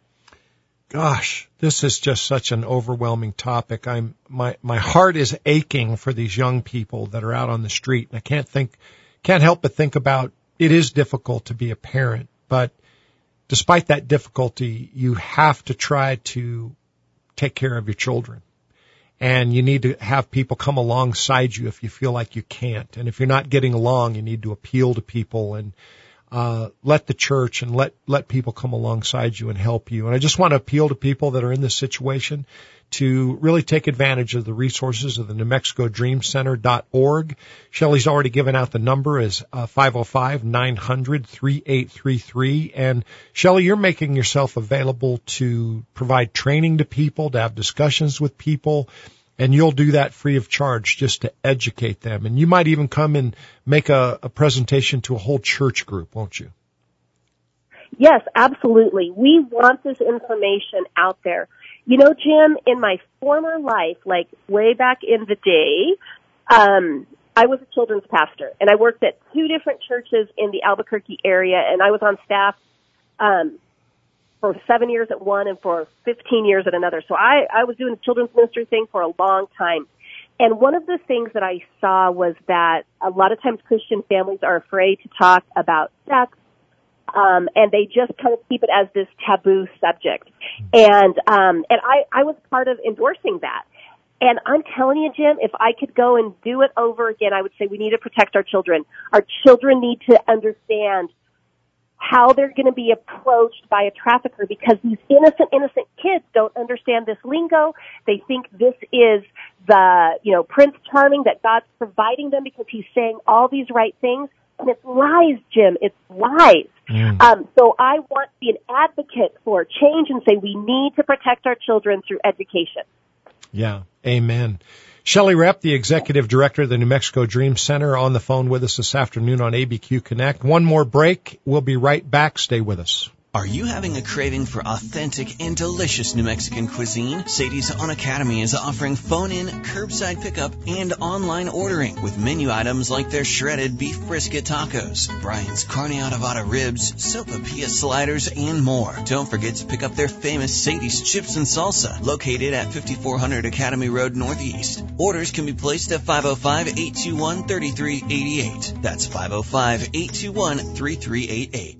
Gosh, this is just such an overwhelming topic. I'm my my heart is aching for these young people that are out on the street, and I can't think can't help but think about, it is difficult to be a parent, but despite that difficulty, you have to try to take care of your children. And you need to have people come alongside you if you feel like you can't. And if you're not getting along, you need to appeal to people and uh let the church and let let people come alongside you and help you. And I just want to appeal to people that are in this situation to really take advantage of the resources of the New Mexico Dream Center dot org. Shelley's already given out the number is uh, five oh five, nine hundred, thirty-eight thirty-three. And Shelley, you're making yourself available to provide training to people, to have discussions with people, and you'll do that free of charge just to educate them. And you might even come and make a, a presentation to a whole church group, won't you? Yes, absolutely. We want this information out there. You know, Jim, in my former life, like way back in the day, um, I was a children's pastor, and I worked at two different churches in the Albuquerque area, and I was on staff um, for seven years at one and for fifteen years at another. So I, I was doing the children's ministry thing for a long time. And one of the things that I saw was that a lot of times Christian families are afraid to talk about sex, Um, and they just kind of keep it as this taboo subject. And, um, and I, I was part of endorsing that. And I'm telling you, Jim, if I could go and do it over again, I would say we need to protect our children. Our children need to understand how they're going to be approached by a trafficker, because these innocent, innocent kids don't understand this lingo. They think this is the, you know, Prince Charming that God's providing them because he's saying all these right things. And it's lies, Jim. It's lies. Mm. Um, so I want to be an advocate for change and say we need to protect our children through education. Yeah, amen. Shelley Repp, the Executive Director of the New Mexico Dream Center, on the phone with us this afternoon on A B Q Connect. One more break. We'll be right back. Stay with us. Are you having a craving for authentic and delicious New Mexican cuisine? Sadie's On Academy is offering phone-in, curbside pickup, and online ordering with menu items like their shredded beef brisket tacos, Brian's carne adobada ribs, sopapilla sliders, and more. Don't forget to pick up their famous Sadie's chips and salsa, located at fifty-four hundred Academy Road Northeast. Orders can be placed at five oh five, eight two one, three three eight eight. That's five oh five, eight two one, three three eight eight.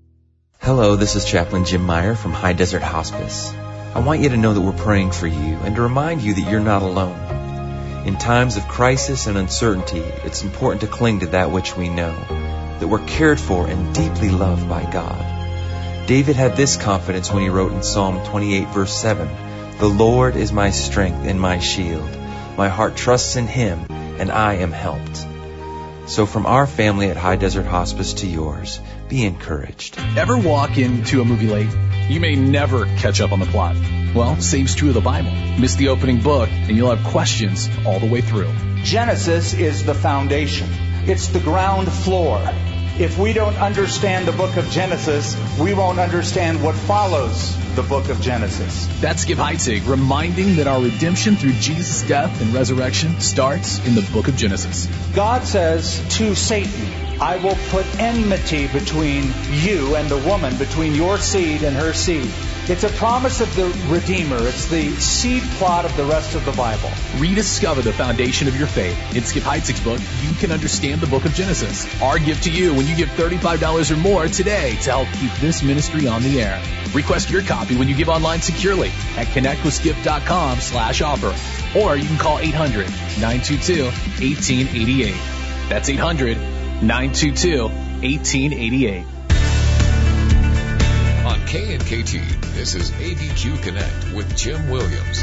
Hello, this is Chaplain Jim Meyer from High Desert Hospice. I want you to know that we're praying for you and to remind you that you're not alone. In times of crisis and uncertainty, it's important to cling to that which we know, that we're cared for and deeply loved by God. David had this confidence when he wrote in Psalm twenty-eight, verse seven, "The Lord is my strength and my shield. My heart trusts in him, and I am helped." So from our family at High Desert Hospice to yours, be encouraged. Ever walk into a movie late? You may never catch up on the plot. Well, same's true of the Bible. Miss the opening book, and you'll have questions all the way through. Genesis is the foundation. It's the ground floor. If we don't understand the book of Genesis, we won't understand what follows the book of Genesis. That's Skip Heitzig, reminding that our redemption through Jesus' death and resurrection starts in the book of Genesis. God says to Satan, I will put enmity between you and the woman, between your seed and her seed. It's a promise of the Redeemer. It's the seed plot of the rest of the Bible. Rediscover the foundation of your faith. In Skip Heitzig's book, You Can Understand the Book of Genesis. Our gift to you when you give thirty-five dollars or more today to help keep this ministry on the air. Request your copy when you give online securely at connectwithskip.com slash offer. Or you can call eight hundred, nine two two, one eight eight eight. That's eight hundred, nine two two, one eight eight eight. On K and K T, this is A B Q Connect with Jim Williams.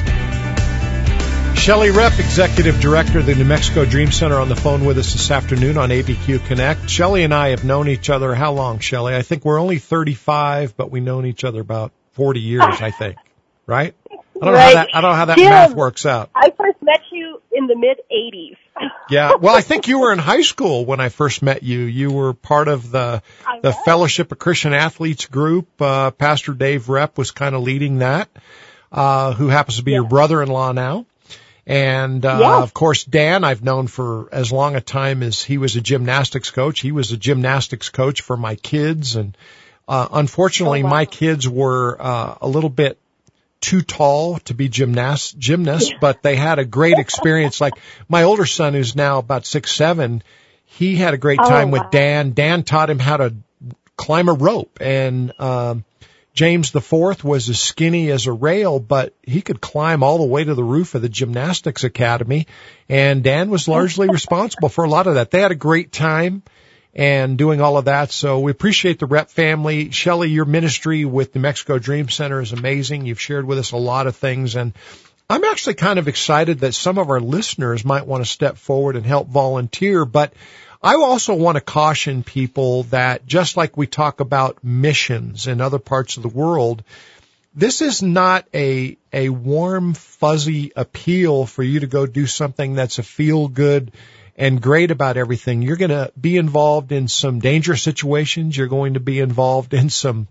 Shelley Repp, Executive Director of the New Mexico Dream Center, on the phone with us this afternoon on A B Q Connect. Shelley and I have known each other how long, Shelley? I think we're only thirty-five, but we've known each other about forty years, I think. Right? I don't right. know how that, I don't know how that Jim, math works out. I first met you in the mid-eighties. Yeah, well, I think you were in high school when I first met you. You were part of the the Fellowship of Christian Athletes group. Uh, Pastor Dave Repp was kind of leading that, uh, who happens to be yeah. your brother-in-law now. And, uh, yeah. of course, Dan, I've known for as long a time as he was a gymnastics coach. He was a gymnastics coach for my kids. And, uh, unfortunately, oh, wow. my kids were, uh, a little bit too tall to be gymnast, gymnasts, but they had a great experience. Like my older son, who's now about six, seven, he had a great time oh, wow. with Dan. Dan taught him how to climb a rope, and um, James the fourth was as skinny as a rail, but he could climb all the way to the roof of the gymnastics academy, and Dan was largely responsible for a lot of that. They had a great time and doing all of that. So we appreciate the Rep family. Shelley, your ministry with New Mexico Dream Center is amazing. You've shared with us a lot of things, and I'm actually kind of excited that some of our listeners might want to step forward and help volunteer. But I also want to caution people that just like we talk about missions in other parts of the world, this is not a, a warm, fuzzy appeal for you to go do something that's a feel-good and great about everything. You're going to be involved in some dangerous situations. You're going to be involved in some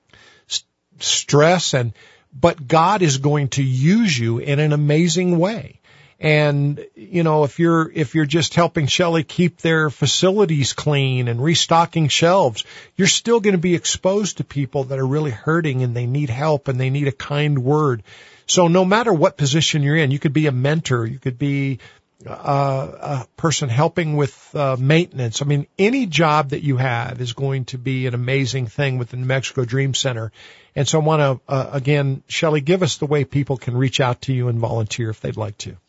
st- stress, and but God is going to use you in an amazing way. And, you know, if you're, if you're just helping Shelley keep their facilities clean and restocking shelves, you're still going to be exposed to people that are really hurting and they need help and they need a kind word. So no matter what position you're in, you could be a mentor, you could be Uh, a person helping with uh, maintenance. I mean, any job that you have is going to be an amazing thing with the New Mexico Dream Center. And so I want to, uh, again, Shelley, give us the way people can reach out to you and volunteer if they'd like to.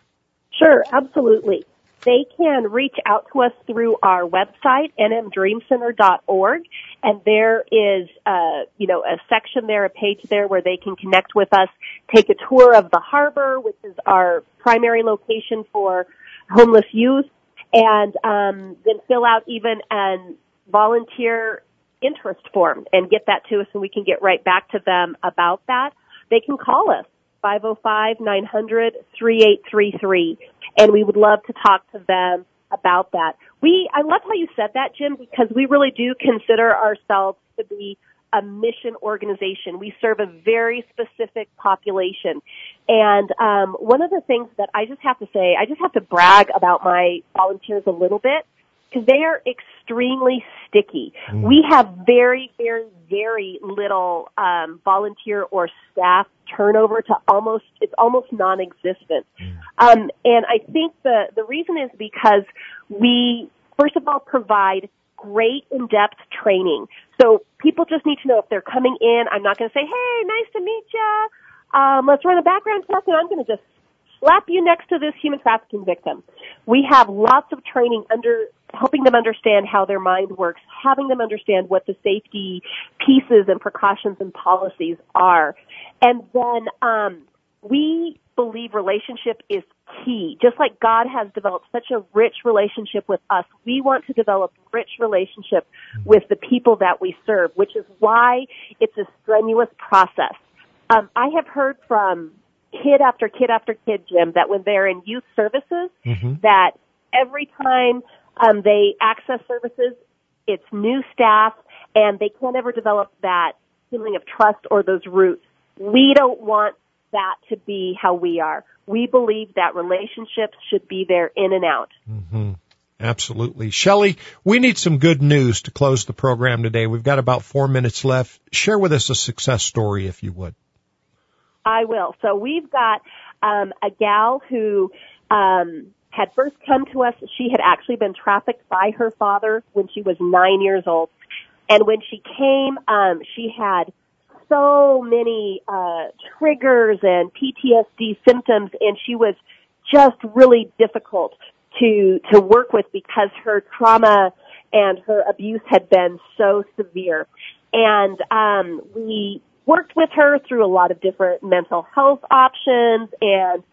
Sure, absolutely. They can reach out to us through our website, n m dream center dot org, and there is, uh, you know, a section there, a page there where they can connect with us, take a tour of the harbor, which is our primary location for homeless youth, and um, then fill out even an volunteer interest form and get that to us, and we can get right back to them about that. They can call us, five oh five, nine hundred, three eight three three, and we would love to talk to them about that. We, I love how you said that, Jim, because we really do consider ourselves to be a mission organization. We serve a very specific population. And um, one of the things that I just have to say, I just have to brag about my volunteers a little bit, because they are extremely sticky. Mm. We have very, very, very little um, volunteer or staff turnover to almost, it's almost non-existent. Mm. Um, and I think the, the reason is because we, first of all, provide great in-depth training. So people just need to know if they're coming in, I'm not going to say, hey, nice to meet you. Um, let's run a background check, and I'm going to just slap you next to this human trafficking victim. We have lots of training under helping them understand how their mind works, having them understand what the safety pieces and precautions and policies are. And then um, we believe relationship is key. Just like God has developed such a rich relationship with us, we want to develop rich relationship with the people that we serve, which is why it's a strenuous process. Um, I have heard from kid after kid after kid, Jim, that when they're in youth services, mm-hmm. that every time um, they access services, it's new staff, and they can't ever develop that feeling of trust or those roots. We don't want that to be how we are. We believe that relationships should be there in and out. Mm-hmm. Absolutely. Shelley, we need some good news to close the program today. We've got about four minutes left. Share with us a success story, if you would. I will. So we've got um, a gal who um, had first come to us. She had actually been trafficked by her father when she was nine years old. And when she came, um, she had so many uh, triggers and P T S D symptoms, and she was just really difficult to to work with because her trauma and her abuse had been so severe. And um, we worked with her through a lot of different mental health options, and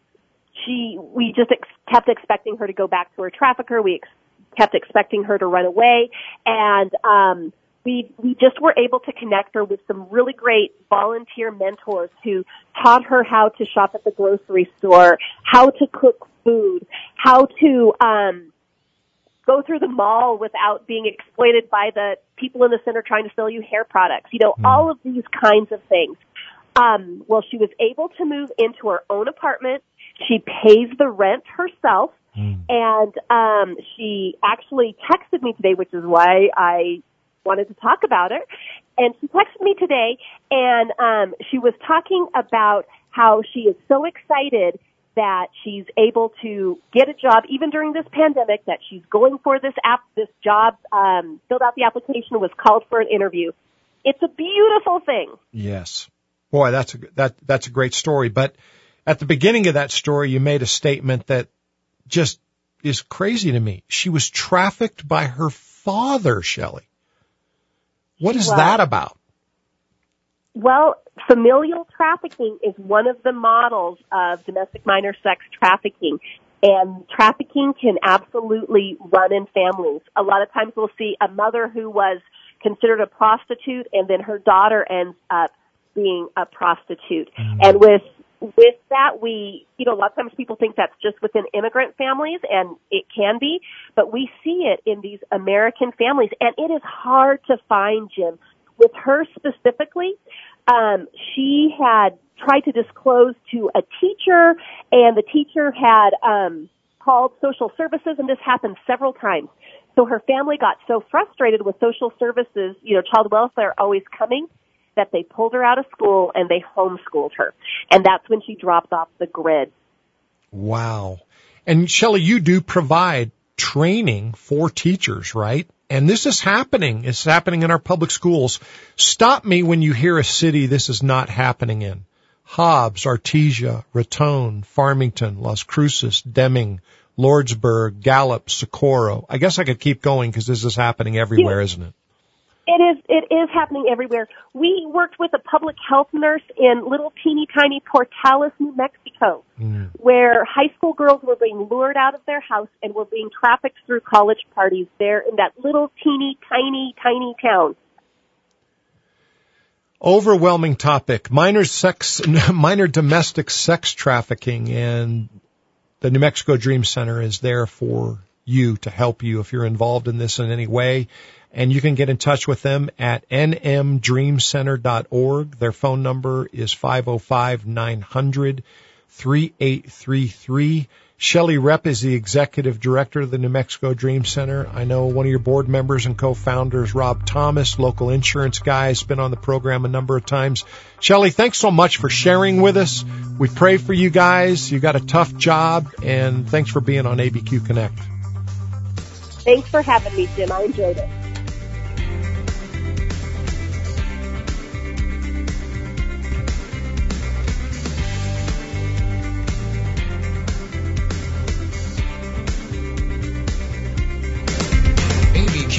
she we just ex- kept expecting her to go back to her trafficker. We ex- kept expecting her to run away, and um, we we just were able to connect her with some really great volunteer mentors who taught her how to shop at the grocery store, how to cook food, how to um, go through the mall without being exploited by the people in the center trying to sell you hair products. You know, mm. all of these kinds of things. Um, well, she was able to move into her own apartment. She pays the rent herself. Mm. And um, she actually texted me today, which is why I wanted to talk about it. And she texted me today, and um, she was talking about how she is so excited that she's able to get a job even during this pandemic, that she's going for this app, this job, um, filled out the application, was called for an interview. It's a beautiful thing. Yes. Boy, that's a, that, that's a great story. But at the beginning of that story, you made a statement that just is crazy to me. She was trafficked by her father, Shelley. What is well, that about? Well, familial trafficking is one of the models of domestic minor sex trafficking, and trafficking can absolutely run in families. A lot of times we'll see a mother who was considered a prostitute, and then her daughter ends up being a prostitute. Mm-hmm. And with with that, we, you know, a lot of times people think that's just within immigrant families, and it can be, but we see it in these American families, and it is hard to find, Jim. With her specifically, um, she had tried to disclose to a teacher, and the teacher had um, called social services, and this happened several times. So her family got so frustrated with social services, you know, child welfare always coming, that they pulled her out of school and they homeschooled her. And that's when she dropped off the grid. Wow. And Shelley, you do provide training for teachers, right? And this is happening. It's happening in our public schools. Stop me when you hear a city this is not happening in. Hobbs, Artesia, Raton, Farmington, Las Cruces, Deming, Lordsburg, Gallup, Socorro. I guess I could keep going because this is happening everywhere, isn't it? It is, it is happening everywhere. We worked with a public health nurse in little teeny tiny Portales, New Mexico, mm. where high school girls were being lured out of their house and were being trafficked through college parties there in that little teeny tiny, tiny town. Overwhelming topic, minor sex, minor domestic sex trafficking, and the New Mexico Dream Center is there for you to help you if you're involved in this in any way. And you can get in touch with them at n m dream center dot org. Their phone number is five oh five, nine hundred, three eight three three. Shelley Repp is the executive director of the New Mexico Dream Center. I know one of your board members and co-founders, Rob Thomas, local insurance guy, has been on the program a number of times. Shelley, thanks so much for sharing with us. We pray for you guys. You got a tough job, and thanks for being on A B Q Connect. Thanks for having me, Jim. I enjoyed it.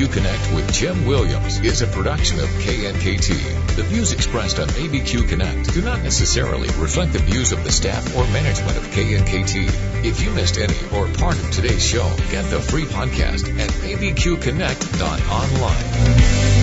Connect with Jim Williams is a production of K N K T. The views expressed on A B Q Connect do not necessarily reflect the views of the staff or management of K N K T. If you missed any or part of today's show, get the free podcast at a b q connect dot online.